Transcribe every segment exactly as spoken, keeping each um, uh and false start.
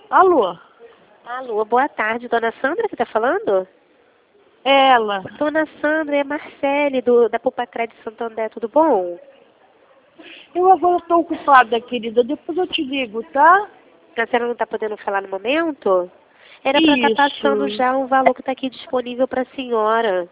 Alô? Alô, boa tarde, dona Sandra que tá falando? Ela. Dona Sandra, é a Marcele, do, da Poupa Crédito Santander, tudo bom? Eu agora estou ocupada, querida. Depois eu te ligo, tá? A senhora não tá podendo falar no momento? Era para estar passando Isso. já o valor que está aqui disponível para a senhora.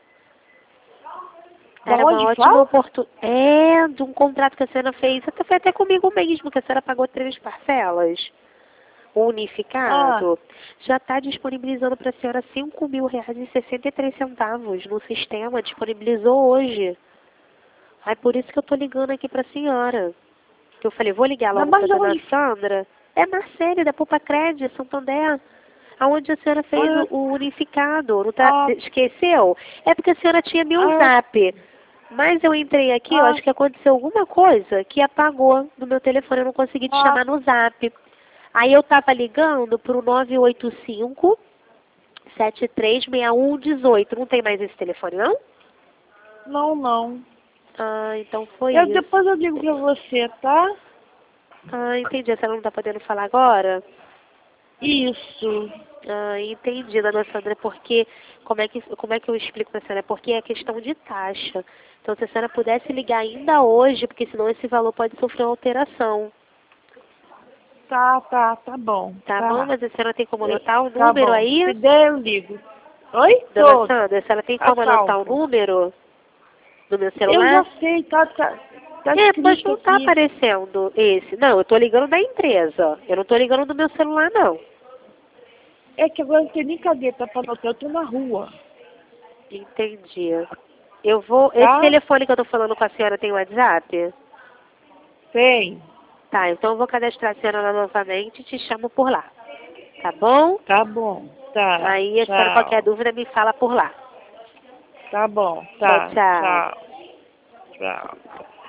Da Era uma onde ótima fala? oportunidade. É, de um contrato que a senhora fez. Até foi até comigo mesmo, que a senhora pagou três parcelas. O Ah, unificado. Já está disponibilizando para a senhora cinco mil reais e sessenta e três centavos no sistema. Disponibilizou hoje. Aí por isso que eu tô ligando aqui para a senhora. Que eu falei, vou ligar da logo para mais a dona onde? Sandra. É Marcele, da Poupa Crédito, Santander. Aonde a senhora fez Ah, o, o unificado. Não tá, ah, esqueceu? É porque a senhora tinha meu ah, zap. Mas eu entrei aqui, eu ah, acho que aconteceu alguma coisa que apagou do meu telefone, eu não consegui te ah, chamar no zap. Aí eu tava ligando pro nove oito cinco, sete três seis um um oito. Não tem mais esse telefone, não? não, não. Ah, então foi Eu isso. depois eu ligo pra você, tá? Ah, entendi. A senhora não tá podendo falar agora? Isso. Ah, entendi, dona Sandra, porque, como é que, como é que eu explico para a senhora? Porque é questão de taxa. Então, se a senhora pudesse ligar ainda hoje, porque senão esse valor pode sofrer uma alteração. Tá, tá, tá bom. Tá bom? Tá. Mas a senhora tem como Eu- anotar o tá número bom. aí? Se der, eu ligo. Oi? Dona Tô. Sandra, a senhora tem Tá como anotar o salvo. número do meu Eu já celular? sei, tá, tá, tá É, mas escrito não tá aqui. aparecendo esse. Não, eu tô ligando da empresa. Eu não tô ligando do meu celular, não. É que agora não tem nem cadeta pra anotar, eu tô na rua, Entendi. Eu vou... Esse tá? telefone que eu tô falando com a senhora tem WhatsApp? Tem. Tá, então eu vou cadastrar a senhora lá novamente e te chamo por lá. Tá bom? Tá bom, tá, Aí, a senhora, qualquer tchau. dúvida, me fala por lá. Tá bom, Tchau, tá, tchau. tchau, tchau.